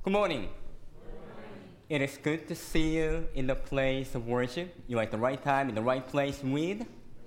Good morning. It is good to see you in the place of worship. You are at the right time, in the right place with?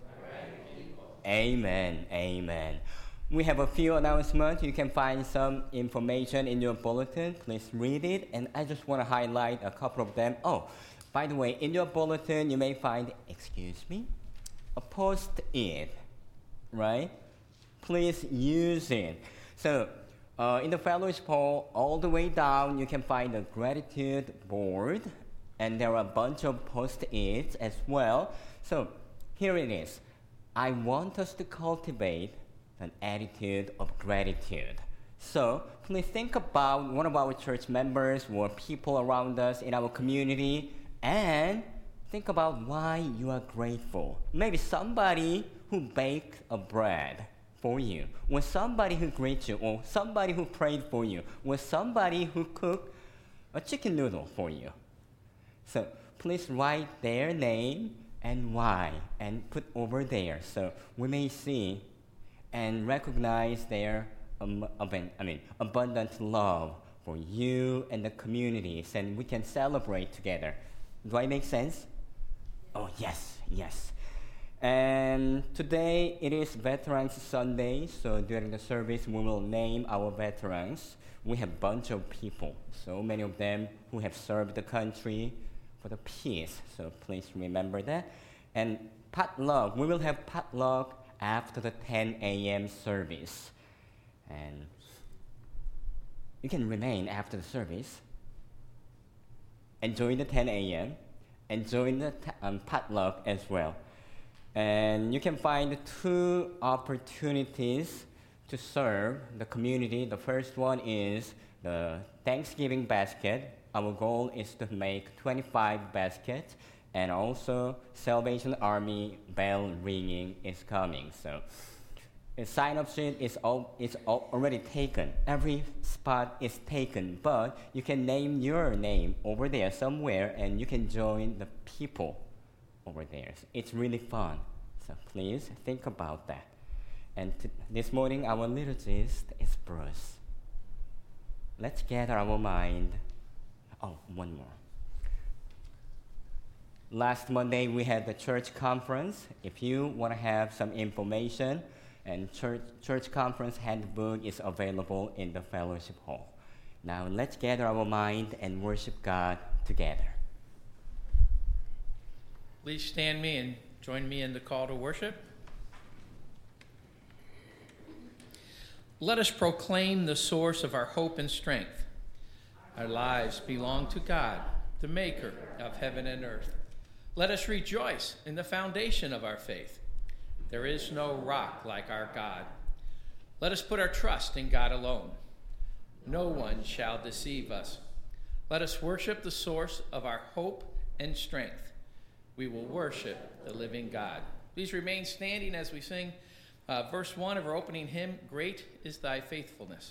Amen. Amen. We have a few announcements. You can find some information in your bulletin. Please read it. And I just want to highlight a couple of them. Oh, by the way, in your bulletin, you may find, a post-it, right? Please use it. So, in the fellowship hall, all the way down, you can find a gratitude board, and there are a bunch of post-its as well. So, here it is. I want us to cultivate an attitude of gratitude. So, please think about one of our church members or people around us in our community, and think about why you are grateful. Maybe somebody who baked a bread for you, or somebody who greeted you, or somebody who prayed for you, or somebody who cooked a chicken noodle for you. So please write their name and why, and put over there, so we may see and recognize their abundant love for you and the communities, and we can celebrate together. Do I make sense? Oh, yes. And today it is Veterans Sunday, so during the service we will name our veterans. We have a bunch of people, so many of them who have served the country for the peace, so please remember that. And potluck, we will have potluck after the 10 a.m. service. And you can remain after the service, enjoy the 10 a.m., enjoy the potluck as well. And you can find two opportunities to serve the community. The first one is the Thanksgiving basket. Our goal is to make 25 baskets, and also Salvation Army bell ringing is coming. So the sign-up sheet is already taken. Every spot is taken, but you can name your name over there somewhere, and you can join the people over there. It's really fun. So please think about that. And this morning, our liturgist is Bruce. Let's gather our mind. Oh, one more. Last Monday, we had the church conference. If you want to have some information, and church conference handbook is available in the fellowship hall. Now, let's gather our mind and worship God together. Please stand me and join me in the call to worship. Let us proclaim the source of our hope and strength. Our lives belong to God, the maker of heaven and earth. Let us rejoice in the foundation of our faith. There is no rock like our God. Let us put our trust in God alone. No one shall deceive us. Let us worship the source of our hope and strength. We will worship the living God. Please remain standing as we sing verse 1 of our opening hymn, Great is Thy Faithfulness.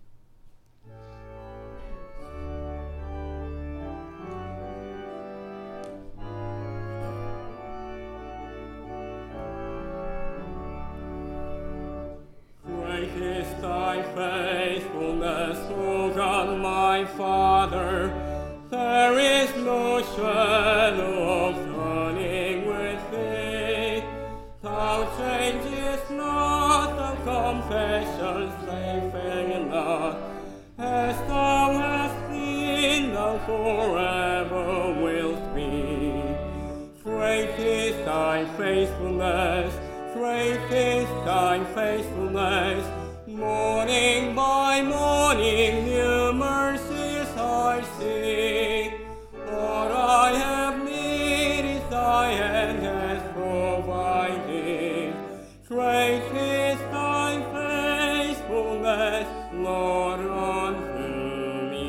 Great is Thy faithfulness, O God my Father. There is no shadow of turning with Thee. Thou changest not, Thy compassions they fail not. As Thou hast been, Thou forever wilt be. Great is Thy faithfulness, great is Thy faithfulness. Morning by morning, new mercies I see. All I have needed, Thy hand has provided. Great is Thy faithfulness, Lord, unto me.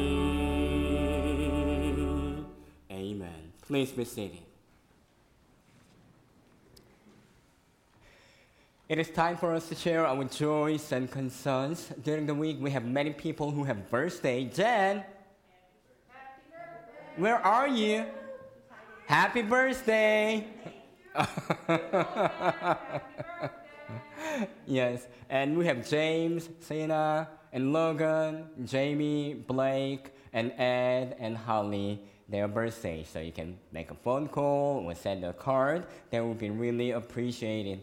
Amen. Please be seated. It is time for us to share our joys and concerns. During the week, we have many people who have birthday. Jen, where are you? Happy birthday! Yes, and we have James, Sena, and Logan, Jamie, Blake, and Ed and Holly their birthday. So you can make a phone call or send a card. That would be really appreciated.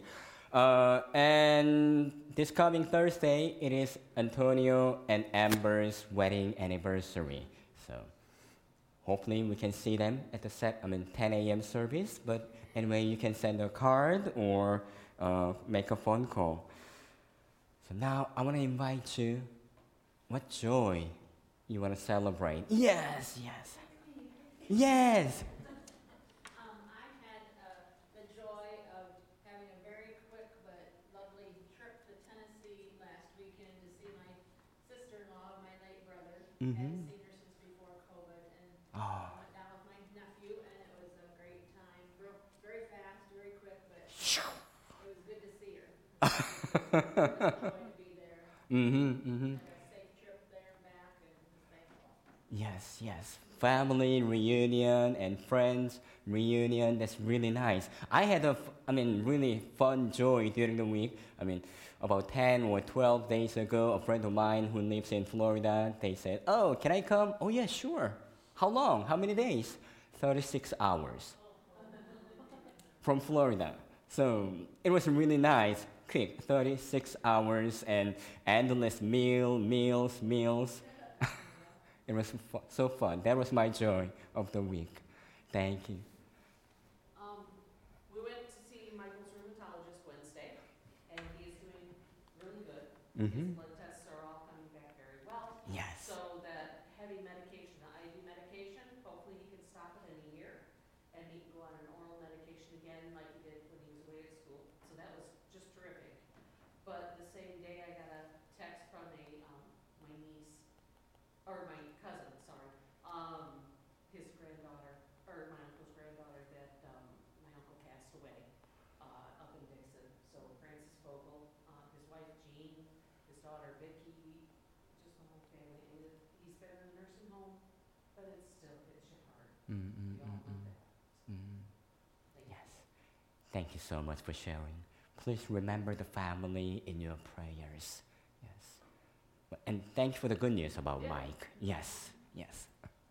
And this coming Thursday, it is Antonio and Amber's wedding anniversary. So hopefully we can see them at the 10 a.m. service. But anyway, you can send a card or make a phone call. So now I want to invite you. What joy you want to celebrate? Yes, yes, yes. I had the joy of having a very quick but lovely trip to Tennessee last weekend to see my sister-in-law, my late brother. Hadn't seen her since before COVID, and I went down with my nephew, and it was a great time. Very fast, very quick, but it was good to see her. It was a joy to be there. Had a safe trip there and back, and was thankful. Yes, yes. Family reunion and friends reunion. That's really nice. I had really fun joy during the week. About 10 or 12 days ago, a friend of mine who lives in Florida, they said, "Oh, can I come?" "Oh, yeah, sure." "How long? How many days?" 36 hours from Florida. So it was really nice. Quick, 36 hours and endless meals. It was so fun. That was my joy of the week. Thank you. We went to see Michael's rheumatologist Wednesday, and he's doing really good. His blood tests are all coming back very well. Yes. So that heavy medication, the IV medication, hopefully he can stop it in a year, and he can go on an oral medication again like he did when he was away at school. So that was just terrific. But the same day I got a text from my niece, or my cousin, sorry, his granddaughter, or my uncle's granddaughter, that my uncle passed away up in Dixon. So Francis Vogel, his wife Jean, his daughter Vicky, just the whole family. And he's been in a nursing home, but it still hits you hard. We all know that. Yes. Thank you so much for sharing. Please remember the family in your prayers. Yes. And thank you for the good news about Mike. Yes, yes.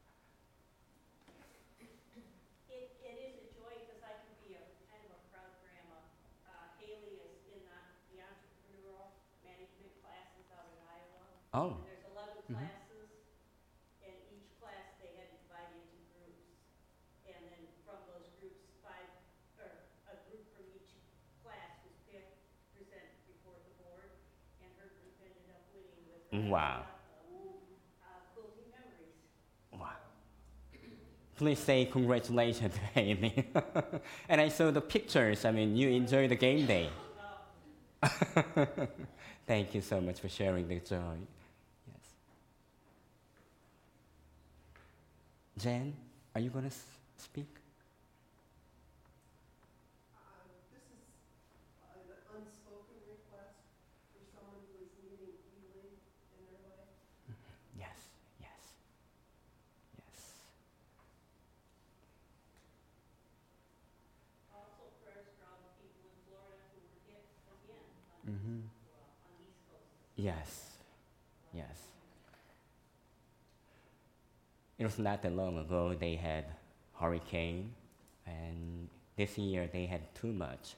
It is a joy because I can be a kind of a proud grandma. Haley is in the entrepreneurial management classes out in Iowa. Oh. And there's 11 classes, and each class they had to divide into groups. And then from those groups, a group from each class was picked, presented before the board, and her group ended up winning with her. Wow. Quilting memories. Wow. Please say congratulations to Haley. And I saw the pictures. You enjoyed the game day. Thank you so much for sharing the joy. Yes. Jen, are you going to speak? This is an unspoken request for someone who is needing healing in their life. Yes, yes, yes. Also prayers for all the people in Florida who were hit again on the East Coast. Yes, yes. It was not that long ago they had hurricane, and this year they had too much.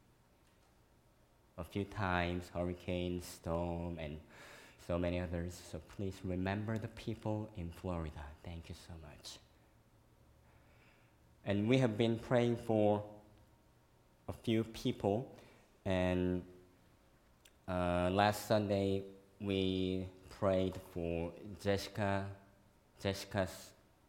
A few times hurricane, storm, and so many others. So please remember the people in Florida. Thank you so much. And we have been praying for a few people, and last Sunday we prayed for Jessica's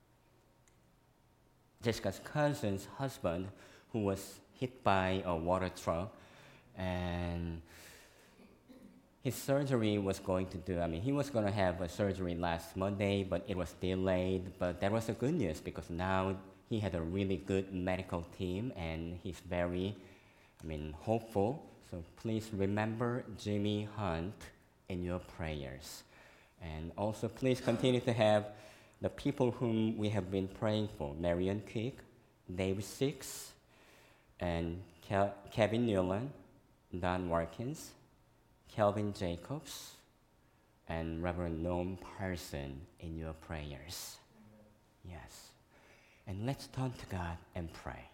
cousin's husband, who was hit by a water truck, and his surgery was going to do, he was going to have a surgery last Monday, but it was delayed. But that was the good news, because now he had a really good medical team, and he's very, hopeful. So please remember Jimmy Hunt in your prayers. And also please continue to have the people whom we have been praying for: Marion Quick, Dave Six, and Kevin Newland, Don Watkins, Kelvin Jacobs, and Reverend Noam Parson in your prayers. Yes. And let's turn to God and pray.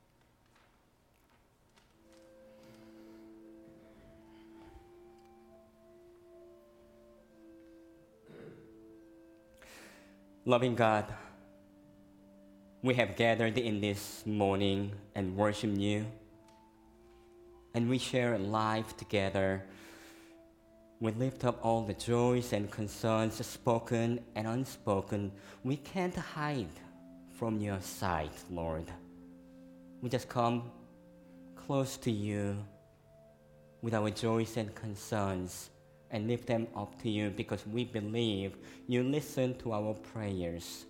Loving God, we have gathered in this morning and worship you, and we share life together. We lift up all the joys and concerns, spoken and unspoken. We can't hide from your sight, Lord. We just come close to you with our joys and concerns and lift them up to you because we believe you listen to our prayers.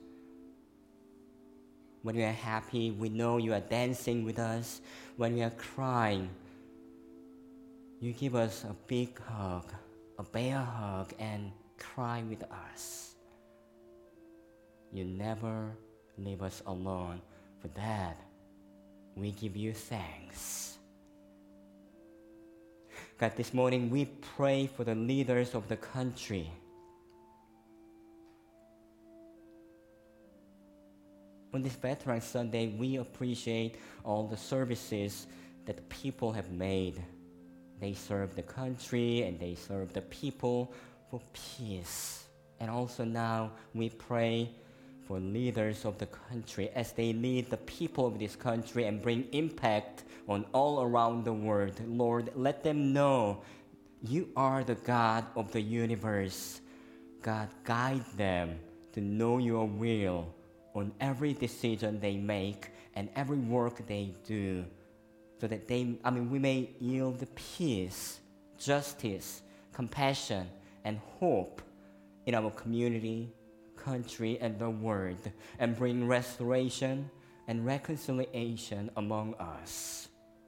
When we are happy, we know you are dancing with us. When we are crying, you give us a big hug, a bear hug, and cry with us. You never leave us alone. For that, we give you thanks. God, this morning we pray for the leaders of the country. On this Veterans Sunday, we appreciate all the services that people have made. They serve the country and they serve the people for peace. And also now we pray for leaders of the country as they lead the people of this country and bring impact on all around the world. Lord, let them know you are the God of the universe. God, guide them to know your will on every decision they make and every work they do, so that we may yield peace, justice, compassion, and hope in our community, country, and the world, and bring restoration and reconciliation among us.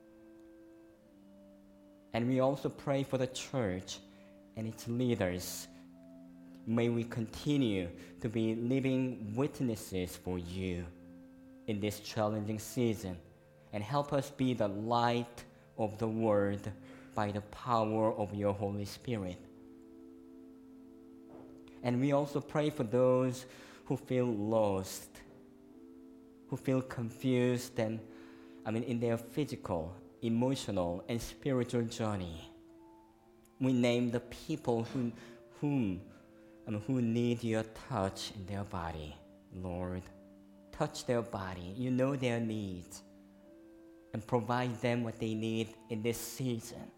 And we also pray for the church and its leaders. May we continue to be living witnesses for you in this challenging season, and help us be the light of the world by the power of your Holy Spirit. And we also pray for those who feel lost, who feel confused in their physical, emotional, and spiritual journey. We name the people who need your touch in their body. Lord, touch their body. You know their needs, and provide them what they need in this season.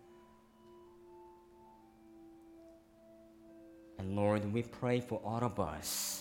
And Lord, we pray for all of us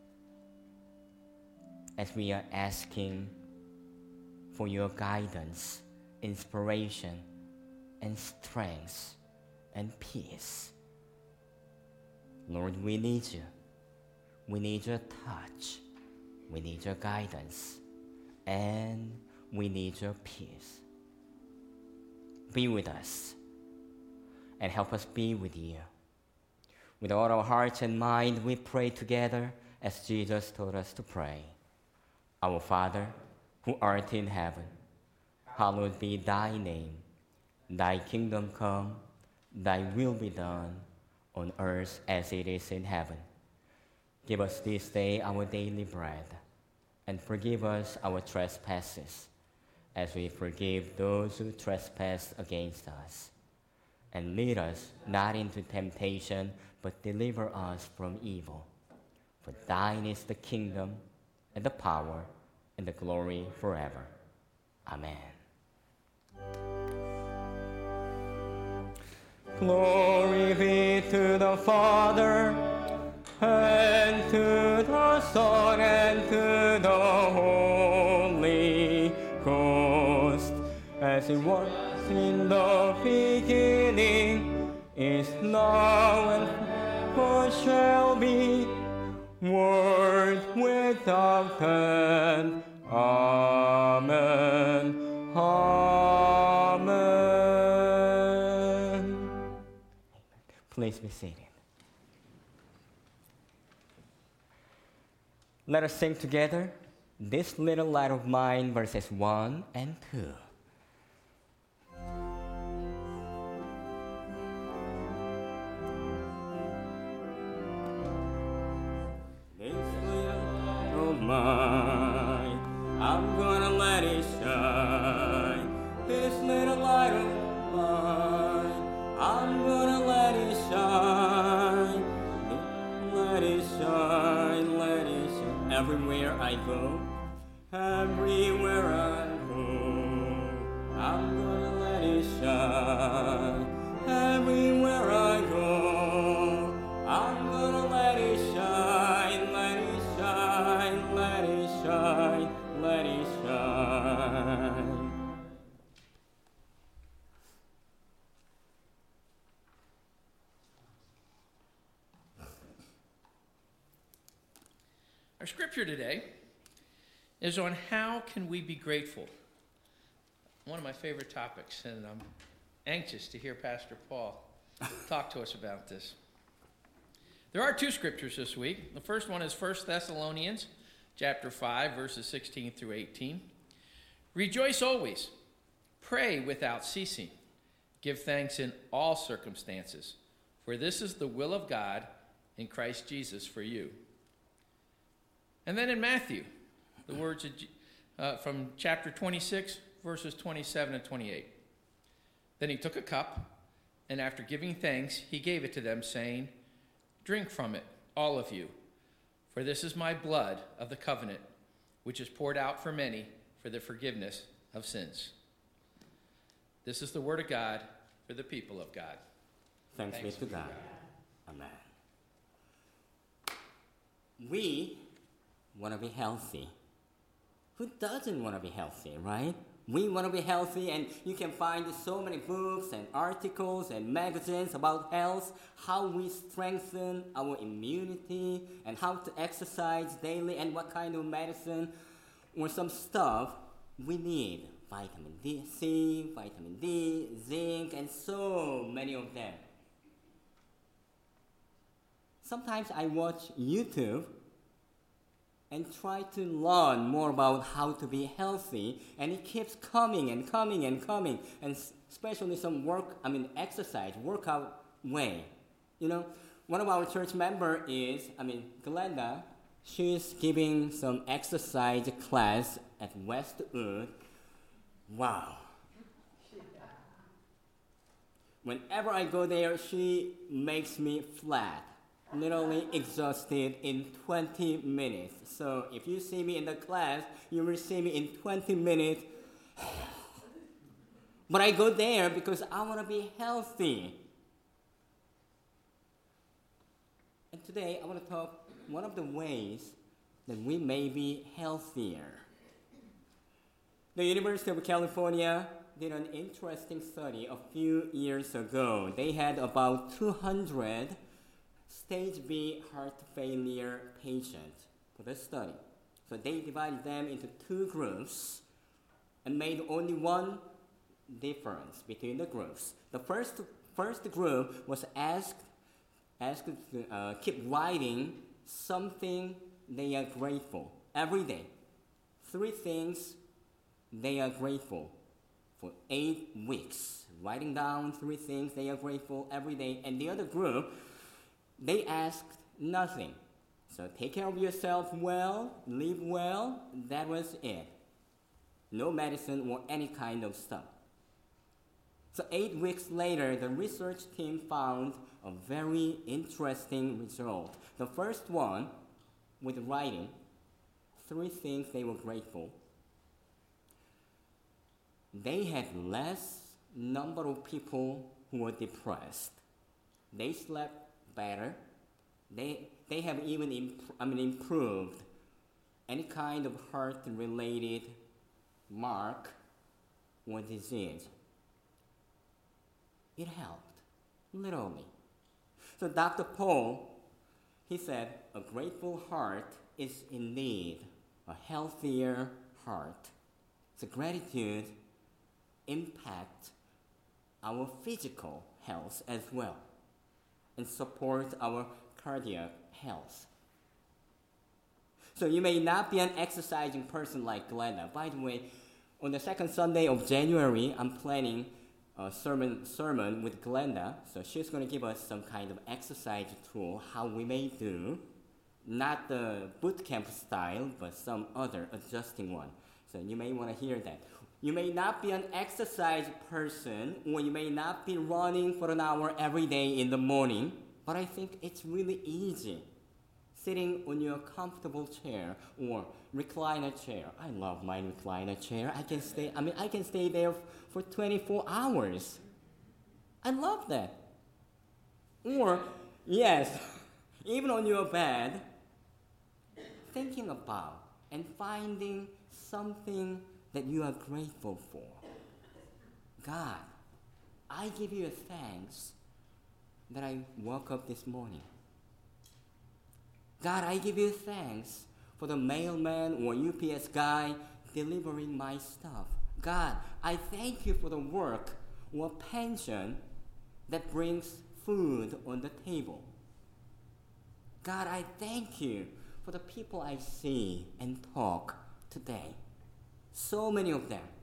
as we are asking for your guidance, inspiration, and strength, and peace. Lord, we need you. We need your touch. We need your guidance. And we need your peace. Be with us and help us be with you. With all our hearts and mind, we pray together as Jesus taught us to pray. Our Father, who art in heaven, hallowed be thy name. Thy kingdom come, thy will be done, on earth as it is in heaven. Give us this day our daily bread, and forgive us our trespasses, as we forgive those who trespass against us. And lead us not into temptation, but deliver us from evil. For thine is the kingdom, and the power, and the glory forever. Amen. Glory be to the Father, and to the Son, and to the Holy Ghost, as it was in the beginning, is now, and ever shall be, world without end. Amen. Amen. Please be seated. Let us sing together This Little Light of Mine, verses 1 and 2. mine. I'm gonna let it shine. This little light of mine. I'm gonna let it shine. Let it shine, let it shine. Everywhere I go, everywhere I go, I'm gonna let it shine. Everywhere I go, I'm gonna let it shine, let it shine, let it shine, let it shine. Our scripture today is on how can we be grateful. One of my favorite topics, and I'm anxious to hear Pastor Paul talk to us about this. There are two scriptures this week. The first one is 1 Thessalonians chapter 5, verses 16 through 18. Rejoice always, pray without ceasing, give thanks in all circumstances, for this is the will of God in Christ Jesus for you. And then in Matthew, the words from chapter 26, verses 27 and 28. Then he took a cup, and after giving thanks, he gave it to them, saying, drink from it, all of you, for this is my blood of the covenant, which is poured out for many for the forgiveness of sins. This is the word of God for the people of God. Thanks be to God. Amen. We want to be healthy. Who doesn't want to be healthy, right? We want to be healthy, and you can find so many books and articles and magazines about health, how we strengthen our immunity, and how to exercise daily, and what kind of medicine or some stuff we need. Vitamin C, vitamin D, zinc, and so many of them. Sometimes I watch YouTube and try to learn more about how to be healthy, and it keeps coming and coming and coming, and especially some exercise, workout way. You know, one of our church member is, Glenda, she's giving some exercise class at Westwood. Wow. Whenever I go there, she makes me flat. Literally exhausted in 20 minutes. So if you see me in the class, you will see me in 20 minutes. But I go there because I want to be healthy. And today I want to talk one of the ways that we may be healthier. The University of California did an interesting study a few years ago. They had about 200 stage B heart failure patients for the study. So they divided them into two groups and made only one difference between the groups. The first group was asked to keep writing something they are grateful every day. 3 things they are grateful for 8 weeks. Writing down 3 things they are grateful every day. And the other group, they asked nothing. So take care of yourself well, live well, that was it. No medicine or any kind of stuff. So 8 weeks later, the research team found a very interesting result. The first one, with writing 3 things they were grateful, they had less number of people who were depressed. They slept better. They have even improved any kind of heart-related mark or disease. It helped, literally. So Dr. Paul, he said, a grateful heart is indeed a healthier heart. So gratitude impacts our physical health as well and support our cardiac health. So you may not be an exercising person like Glenda. By the way, on the second Sunday of January, I'm planning a sermon with Glenda. So she's going to give us some kind of exercise tool, how we may do. not the boot camp style, but some other adjusting one. So you may want to hear that. You may not be an exercise person, or you may not be running for an hour every day in the morning, but I think it's really easy. Sitting on your comfortable chair or recliner chair. I love my recliner chair. I can stay there for 24 hours. I love that. Or, yes, even on your bed, thinking about and finding something that you are grateful for. God, I give you thanks that I woke up this morning. God, I give you thanks for the mailman or UPS guy delivering my stuff. God, I thank you for the work or pension that brings food on the table. God, I thank you for the people I see and talk today. So many of them.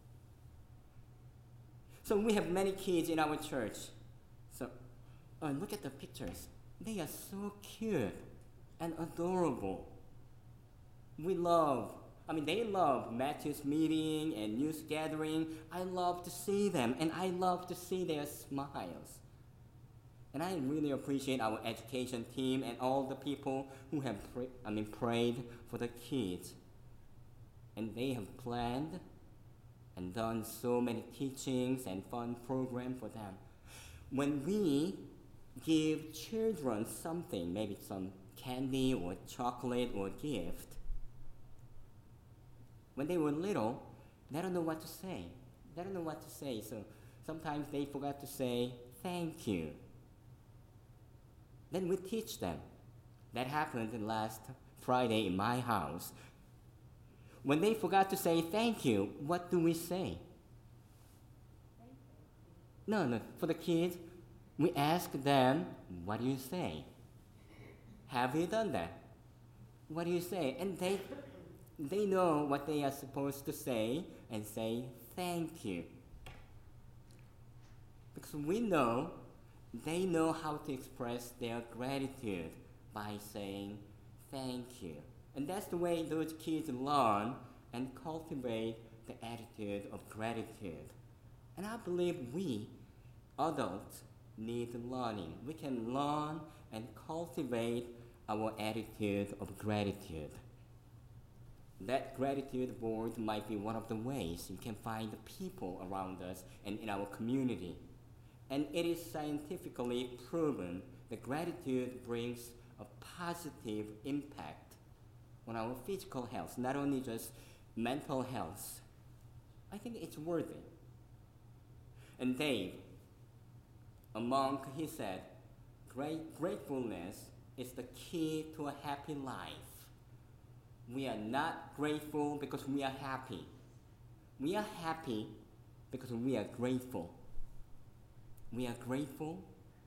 So we have many kids in our church. So look at the pictures. They are so cute and adorable. They love Matthew's meeting and news gathering. I love to see them, and I love to see their smiles. And I really appreciate our education team and all the people who have prayed for the kids. And they have planned and done so many teachings and fun programs for them. When we give children something, maybe some candy or chocolate or gift, when they were little, they don't know what to say. So sometimes they forgot to say thank you. Then we teach them. That happened last Friday in my house. When they forgot to say thank you, what do we say? No, for the kids, we ask them, what do you say? Have you done that? What do you say? And they know what they are supposed to say and say thank you. Because we know they know how to express their gratitude by saying thank you. And that's the way those kids learn and cultivate the attitude of gratitude. And I believe we, adults, need learning. We can learn and cultivate our attitude of gratitude. That gratitude board might be one of the ways you can find the people around us and in our community. And it is scientifically proven that gratitude brings a positive impact on our physical health, not only just mental health. I think it's worthy. And Dave, a monk, he said, gratefulness is the key to a happy life. We are not grateful because we are happy. We are happy because we are grateful. We are grateful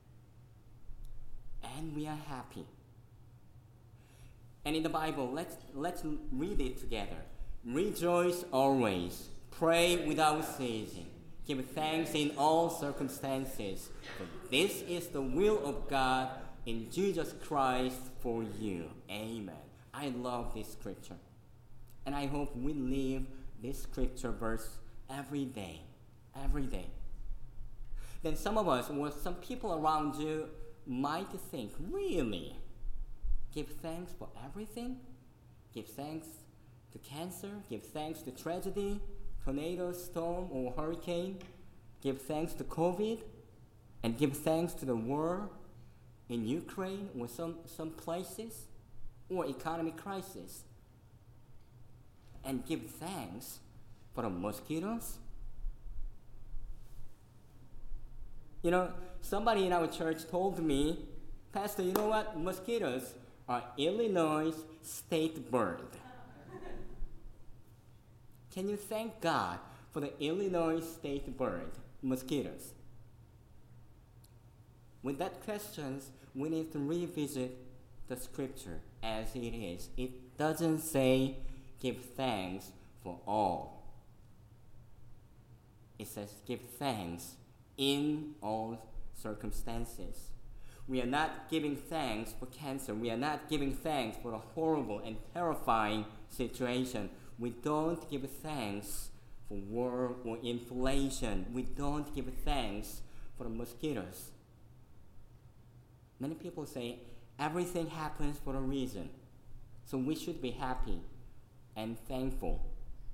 and we are happy. And in the Bible, let's read it together. Rejoice always, pray without ceasing, give thanks in all circumstances, for this is the will of God in Jesus Christ for you. Amen. I love this scripture. And I hope we live this scripture verse every day. Every day. Then some of us or some people around you might think, really? Give thanks for everything? Give thanks to cancer? Give thanks to tragedy, tornado, storm, or hurricane? Give thanks to COVID? And give thanks to the war in Ukraine or some places? Or economic crisis? And give thanks for the mosquitoes? Somebody in our church told me, Pastor, you know what? Mosquitoes are Illinois' state bird. Can you thank God for the Illinois state bird, mosquitoes? With that question, we need to revisit the scripture as it is. It doesn't say give thanks for all. It says give thanks in all circumstances. We are not giving thanks for cancer. We are not giving thanks for a horrible and terrifying situation. We don't give thanks for war or inflation. We don't give thanks for the mosquitoes. Many people say everything happens for a reason. So we should be happy and thankful.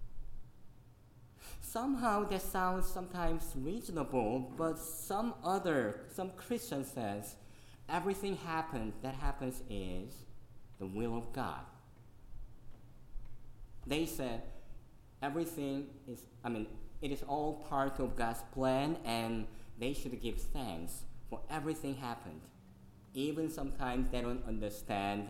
Somehow that sounds sometimes reasonable, but some Christian says everything that happens is the will of God. They said everything is, it is all part of God's plan, and they should give thanks for everything happened. Even sometimes they don't understand,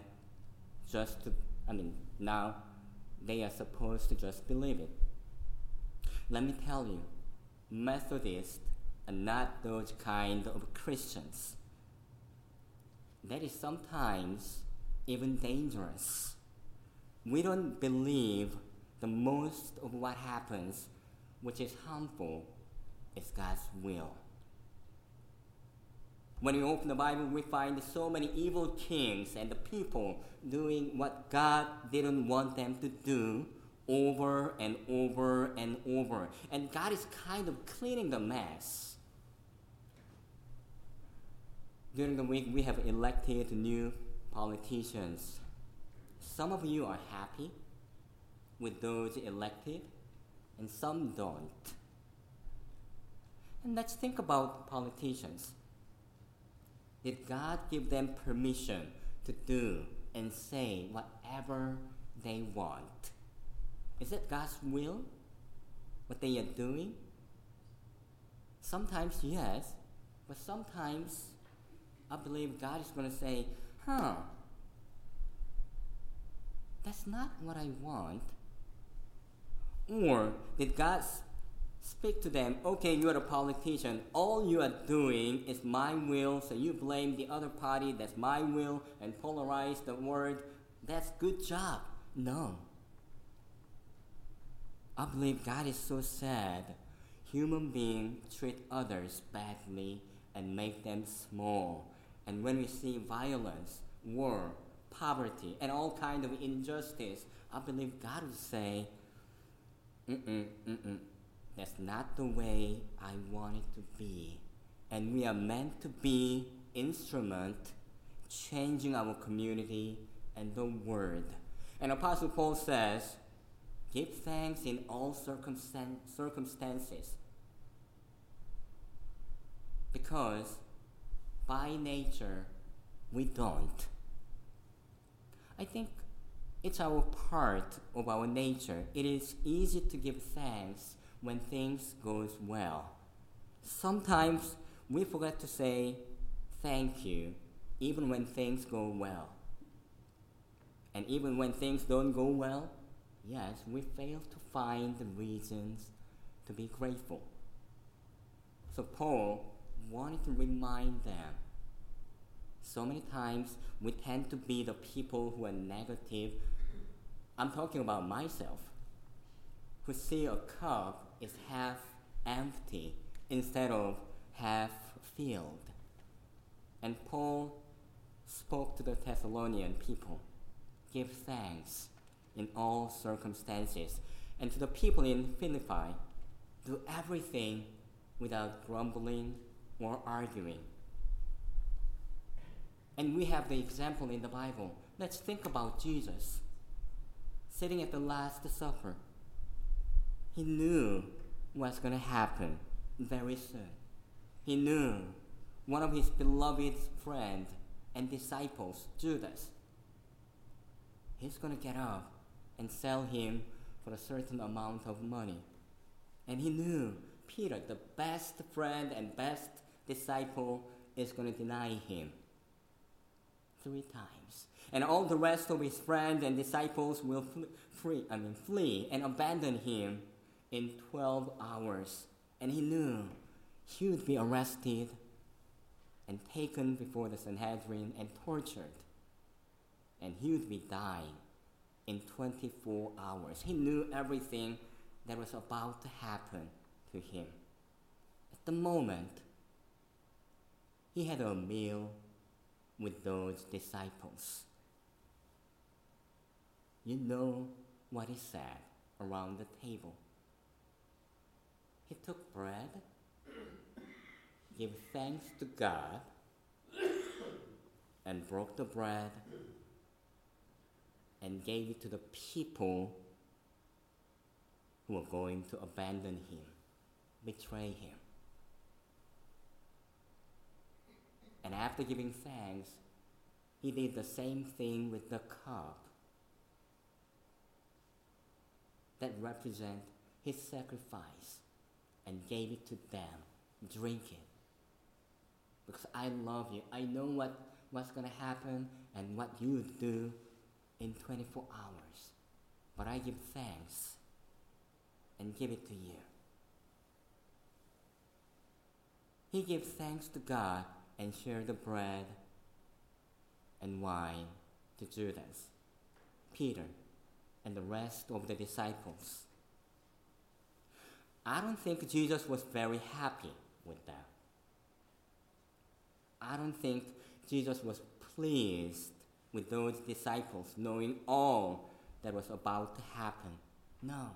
now they are supposed to just believe it. Let me tell you, Methodists are not those kind of Christians. That is sometimes even dangerous. We don't believe the most of what happens, which is harmful, is God's will. When we open the Bible, we find so many evil kings and the people doing what God didn't want them to do over and over and over. And God is kind of cleaning the mess. During the week, we have elected new politicians. Some of you are happy with those elected, and some don't. And let's think about politicians. Did God give them permission to do and say whatever they want? Is it God's will, what they are doing? Sometimes yes, but sometimes I believe God is going to say, that's not what I want. Or did God speak to them, okay, you are a politician, all you are doing is my will, so you blame the other party, that's my will, and polarize the word, that's good job. No. I believe God is so sad. Human beings treat others badly and make them small. And when we see violence, war, poverty, and all kinds of injustice, I believe God would say, that's not the way I want it to be. And we are meant to be instrument changing our community and the world. And Apostle Paul says, give thanks in all circumstances. Because by nature, we don't. I think it's our part of our nature. It is easy to give thanks when things goes well. Sometimes we forget to say thank you even when things go well. And even when things don't go well, yes, we fail to find the reasons to be grateful. So Paul wanted to remind them. So many times we tend to be the people who are negative. I'm talking about myself, who see a cup is half empty instead of half filled. And Paul spoke to the Thessalonian people, give thanks in all circumstances. And to the people in Philippi, do everything without grumbling or arguing. And we have the example in the Bible. Let's think about Jesus sitting at the Last Supper. He knew what's going to happen very soon. He knew one of his beloved friends and disciples, Judas, he's going to get up and sell him for a certain amount of money. And he knew Peter, the best friend and best disciple, is going to deny him 3 times. And all the rest of his friends and disciples will flee and abandon him in 12 hours. And he knew he would be arrested and taken before the Sanhedrin and tortured. And he would be dying in 24 hours. He knew everything that was about to happen to him. At the moment, he had a meal with those disciples. You know what he said around the table. He took bread, gave thanks to God, and broke the bread and gave it to the people who were going to abandon him, betray him. And after giving thanks, he did the same thing with the cup that represent his sacrifice and gave it to them. Drink it. Because I love you. I know what's going to happen and what you do in 24 hours. But I give thanks and give it to you. He gave thanks to God and shared the bread and wine to Judas, Peter, and the rest of the disciples. I don't think Jesus was very happy with that. I don't think Jesus was pleased with those disciples knowing all that was about to happen. No.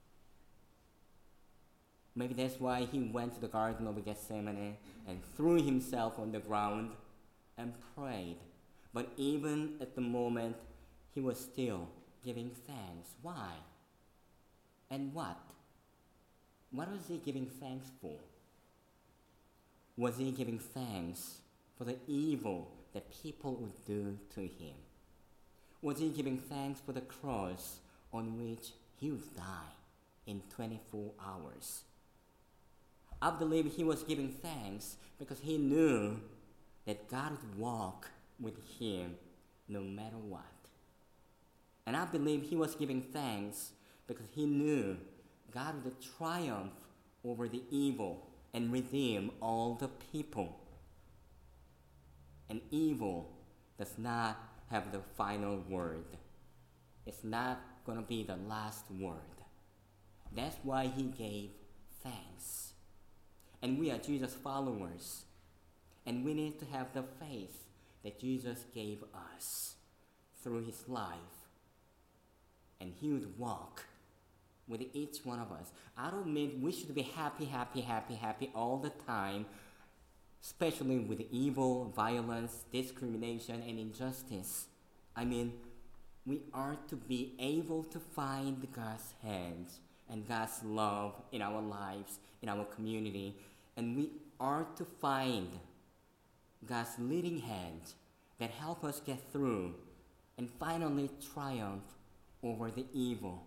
Maybe that's why he went to the Garden of Gethsemane and threw himself on the ground and prayed. But even at the moment, he was still giving thanks. Why? And what? What was he giving thanks for? Was he giving thanks for the evil that people would do to him? Was he giving thanks for the cross on which he would die in 24 hours? I believe he was giving thanks because he knew that God would walk with him no matter what. And I believe he was giving thanks because he knew God would triumph over the evil and redeem all the people. And evil does not have the final word. It's not going to be the last word. That's why he gave thanks. And we are Jesus followers. And we need to have the faith that Jesus gave us through his life. And he would walk with each one of us. I don't mean we should be happy all the time, especially with evil, violence, discrimination, and injustice. I mean, we are to be able to find God's hands and God's love in our lives, in our community, and we are to find God's leading hand that help us get through and finally triumph over the evil.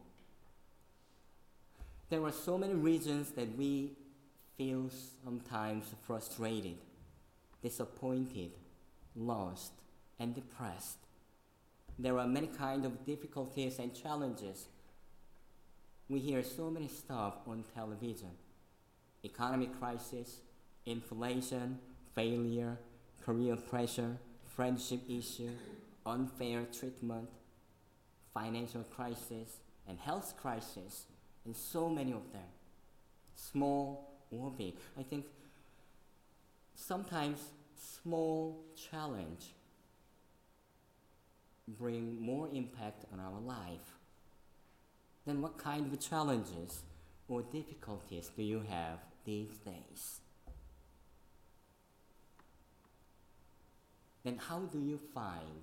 There are so many reasons that we feel sometimes frustrated, disappointed, lost, and depressed. There are many kinds of difficulties and challenges. We hear so many stuff on television. Economic crisis, inflation, failure, career pressure, friendship issue, unfair treatment, financial crisis, and health crisis, and so many of them, small or big. I think sometimes small challenge bring more impact on our life. Then what kind of challenges or difficulties do you have these days? Then how do you find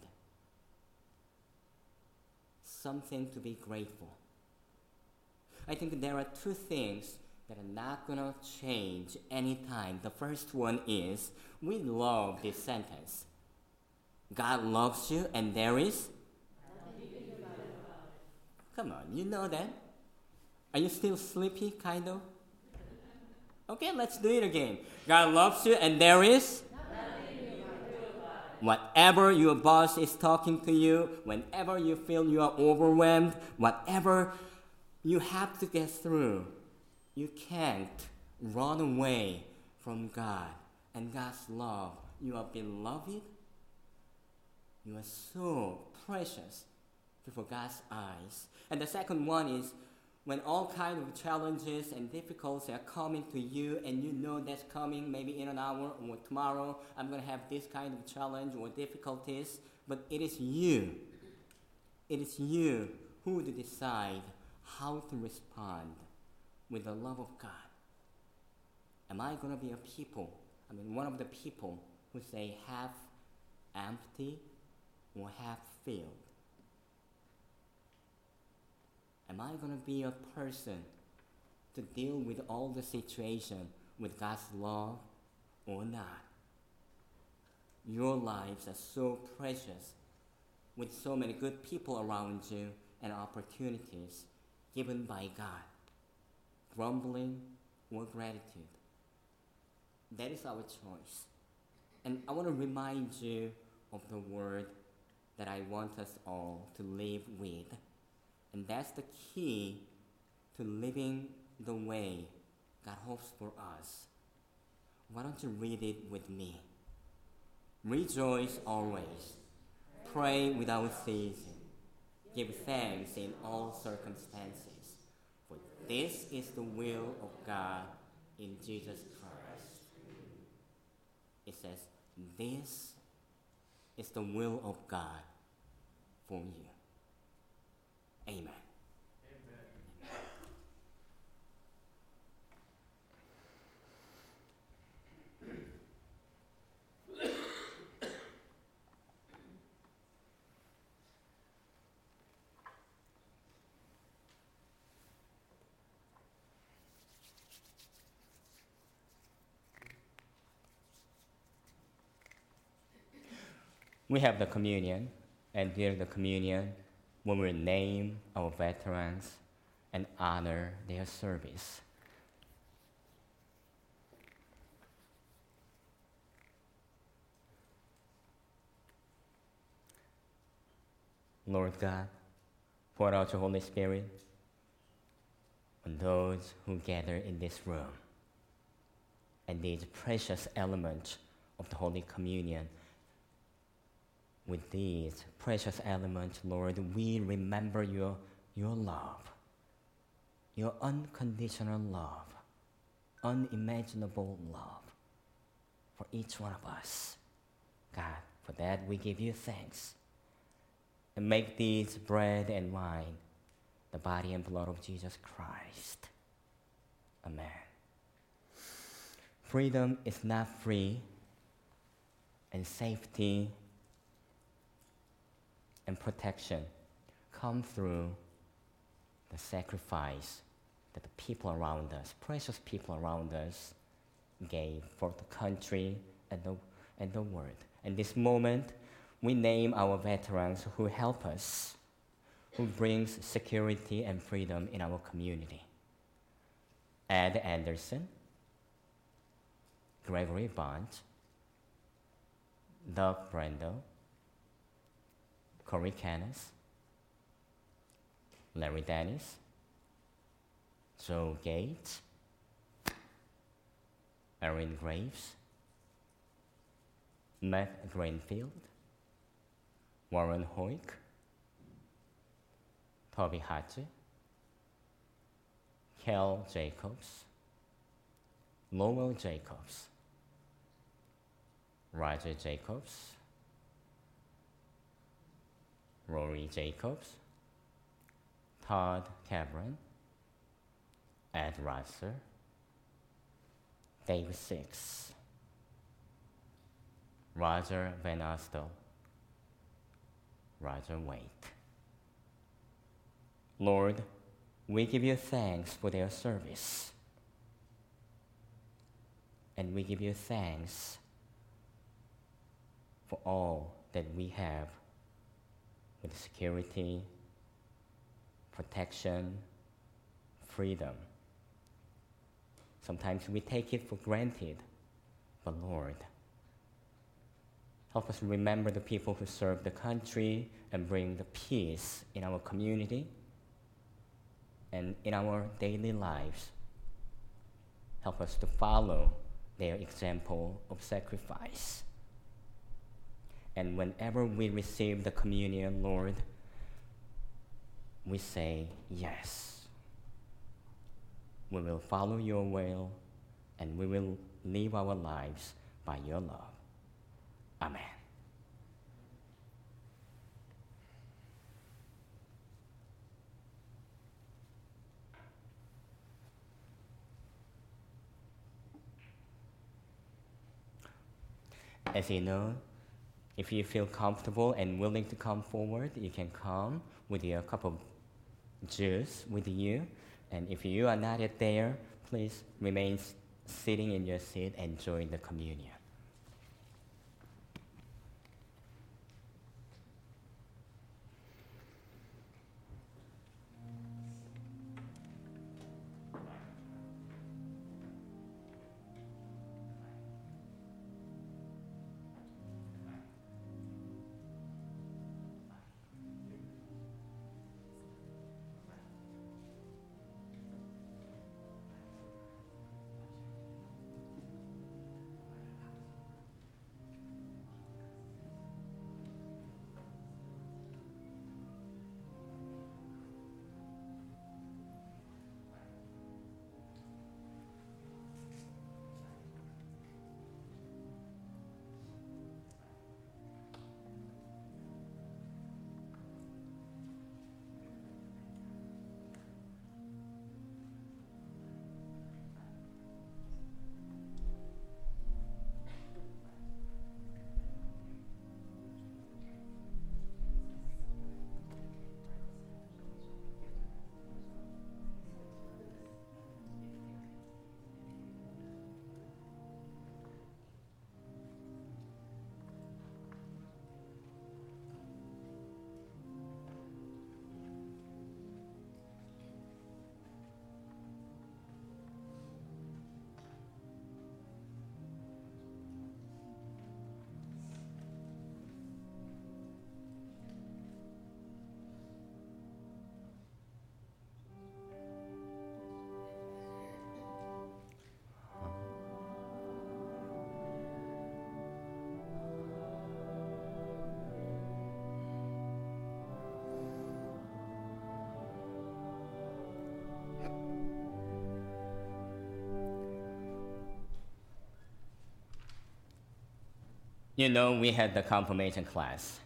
something to be grateful? I think there are two things that are not going to change anytime. The first one is, we love this sentence. God loves you and there is? Come on, you know that? Are you still sleepy, kind of? Okay, let's do it again. God loves you and there is? Whatever your boss is talking to you, whenever you feel you are overwhelmed, whatever you have to get through, you can't run away from God and God's love. You are beloved. You are so precious before God's eyes. And the second one is, when all kinds of challenges and difficulties are coming to you, and you know that's coming maybe in an hour or tomorrow, I'm going to have this kind of challenge or difficulties, but it is you. It is you who would decide how to respond with the love of God. Am I going to be one of the people who say half empty or half filled? Am I going to be a person to deal with all the situation with God's love or not? Your lives are so precious with so many good people around you and opportunities given by God. Grumbling or gratitude. That is our choice. And I want to remind you of the word that I want us all to live with. And that's the key to living the way God hopes for us. Why don't you read it with me? Rejoice always. Pray without ceasing. Give thanks in all circumstances. For this is the will of God in Jesus Christ. It says, this is the will of God for you. Amen. We have the communion, and during the communion, we will name our veterans and honor their service. Lord God, pour out your Holy Spirit on those who gather in this room, and these precious elements of the Holy Communion. With these precious elements, Lord, we remember your love, your unconditional love, unimaginable love for each one of us. God, for that we give you thanks. And make these bread and wine the body and blood of Jesus Christ. Amen. Freedom is not free, and safety and protection come through the sacrifice that the people around us, precious people around us, gave for the country and the world. And this moment, we name our veterans who help us, who brings security and freedom in our community. Ed Anderson, Gregory Bond, Doug Brando, Corey Canis, Larry Dennis, Joe Gates, Erin Graves, Matt Greenfield, Warren Hoyk, Toby Hatche, Kel Jacobs, Lowell Jacobs, Roger Jacobs, Rory Jacobs, Todd Cameron, Ed Rasser, Dave Six, Roger Van Astel, Roger Waite. Lord, we give you thanks for their service. And we give you thanks for all that we have with security, protection, freedom. Sometimes we take it for granted, but Lord, help us remember the people who serve the country and bring the peace in our community and in our daily lives. Help us to follow their example of sacrifice. And whenever we receive the communion, Lord, we say yes. We will follow your will, and we will live our lives by your love. Amen. As you know, if you feel comfortable and willing to come forward, you can come with your cup of juice with you. And if you are not yet there, please remain sitting in your seat and join the communion. You know, we had the confirmation class.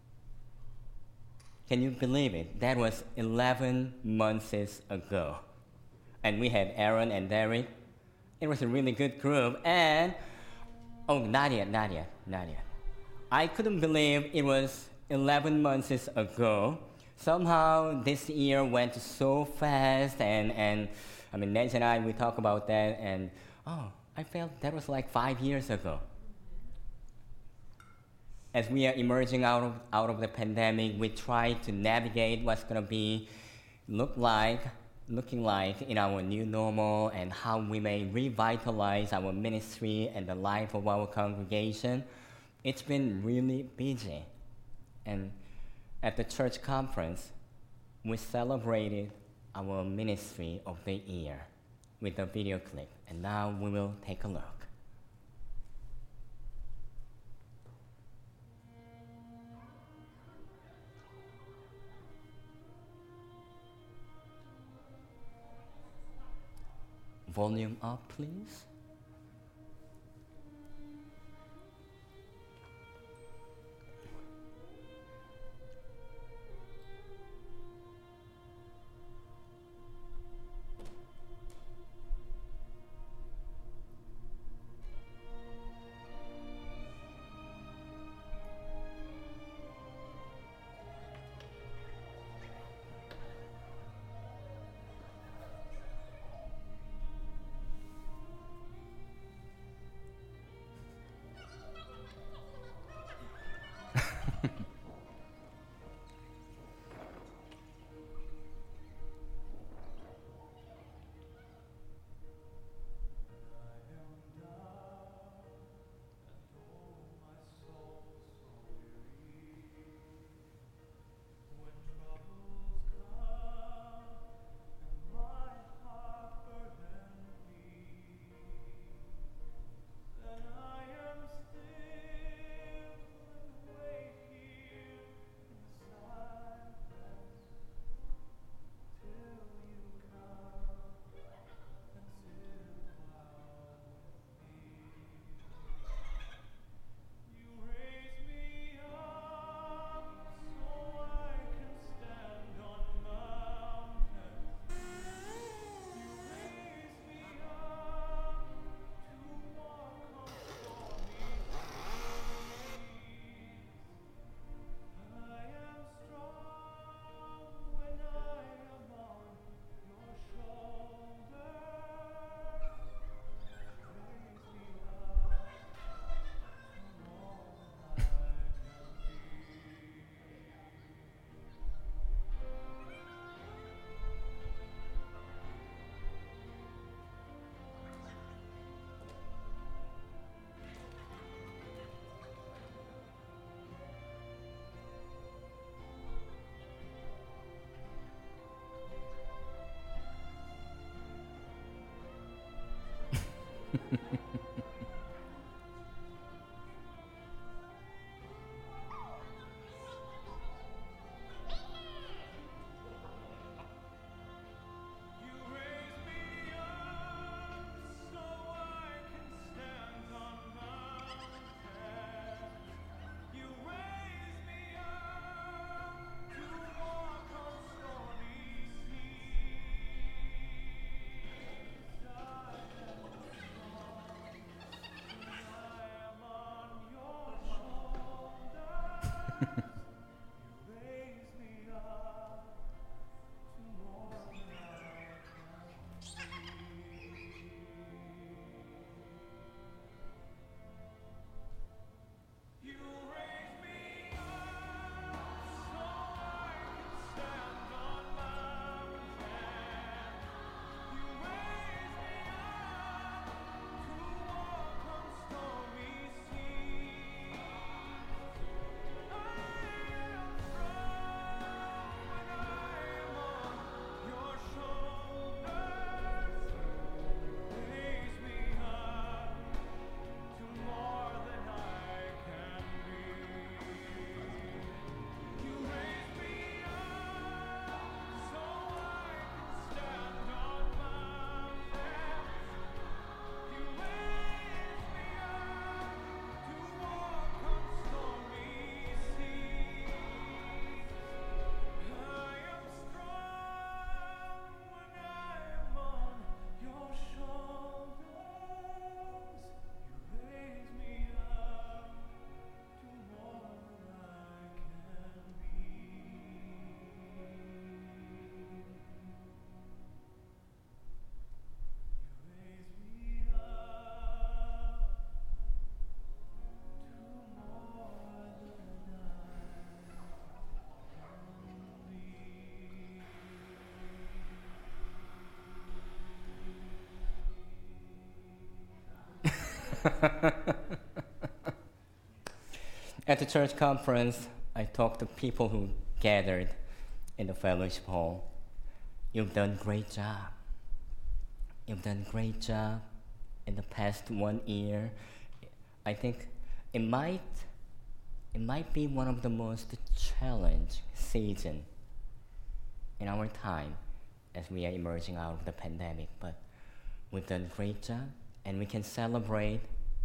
Can you believe it? That was 11 months ago. And we had Aaron and Derek. It was a really good group. And, oh, not yet. I couldn't believe it was 11 months ago. Somehow this year went so fast. And I mean, Nancy and I, we talk about that. And, oh, I felt that was like 5 years ago. As we are emerging out of the pandemic, we try to navigate what's going to be looking like in our new normal and how we may revitalize our ministry and the life of our congregation. It's been really busy. And at the church conference, we celebrated our ministry of the year with a video clip. And now we will take a look. Volume up, please. At the church conference, I talked to people who gathered in the fellowship hall. You've done a great job. You've done a great job in the past 1 year. I think it might be one of the most challenging season in our time as we are emerging out of the pandemic, but we've done a great job, and we can celebrate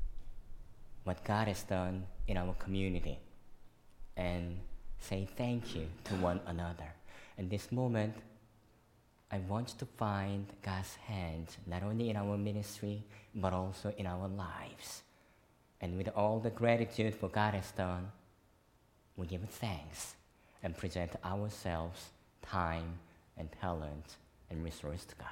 what God has done in our community and say thank you to one another. In this moment, I want to find God's hand not only in our ministry but also in our lives. And with all the gratitude for God has done, we give thanks and present ourselves, time and talent and resource to God.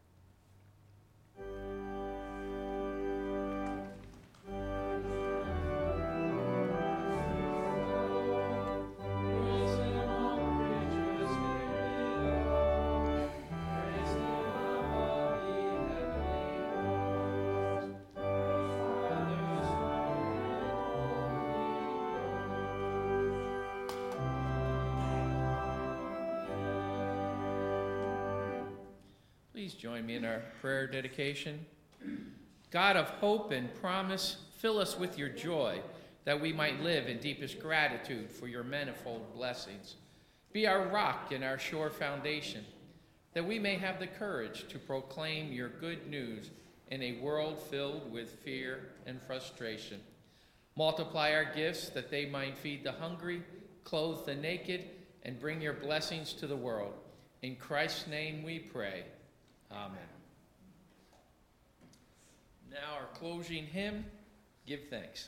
Please join me in our prayer dedication. God of hope and promise, fill us with your joy, that we might live in deepest gratitude for your manifold blessings. Be our rock and our sure foundation, that we may have the courage to proclaim your good news in a world filled with fear and frustration. Multiply our gifts, that they might feed the hungry, clothe the naked, and bring your blessings to the world. In Christ's name we pray. Amen. Now our closing hymn, Give Thanks.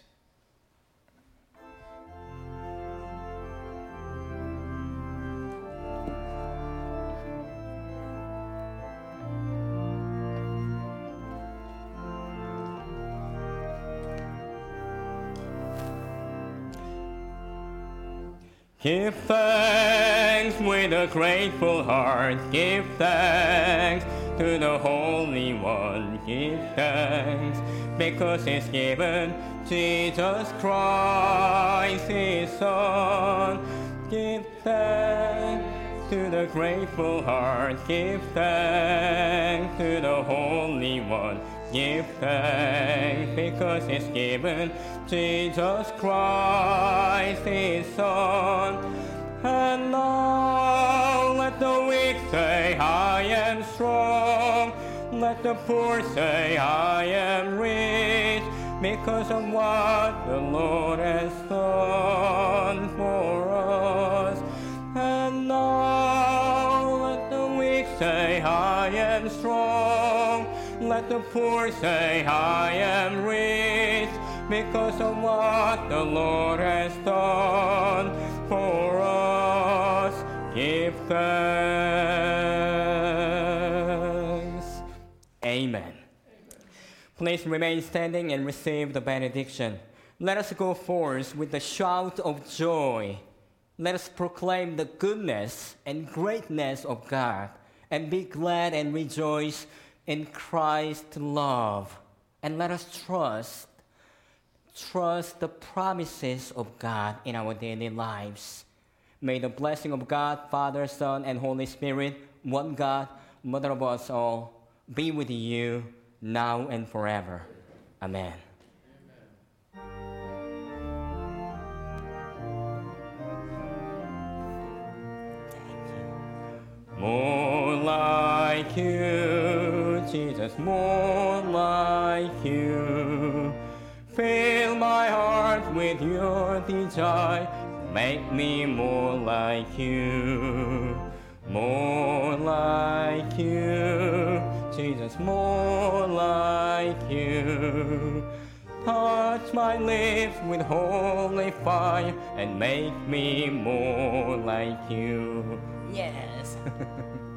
Give thanks with a grateful heart. Give thanks to the Holy One. Give thanks because He's given Jesus Christ, His Son. Give thanks to the grateful heart. Give thanks to the Holy One. give thanks because He's given Jesus Christ His Son. And now let the weak say, I am strong. Let the poor say, I am rich, because of what the Lord has done for us. And now let the weak say, I am strong. Let the poor say, I am rich, because of what the Lord has done for us. Give thanks. Amen. Please remain standing and receive the benediction. Let us go forth with a shout of joy. Let us proclaim the goodness and greatness of God and be glad and rejoice in Christ's love. And let us trust the promises of God in our daily lives. May the blessing of God, Father, Son, and Holy Spirit, one God, Mother of us all, be with you now and forever. Amen. More like you, Jesus, more like you. Fill my heart with your desire, make me more like you. More like you, Jesus, more like you. Touch my lips with holy fire and make me more like you. Yes.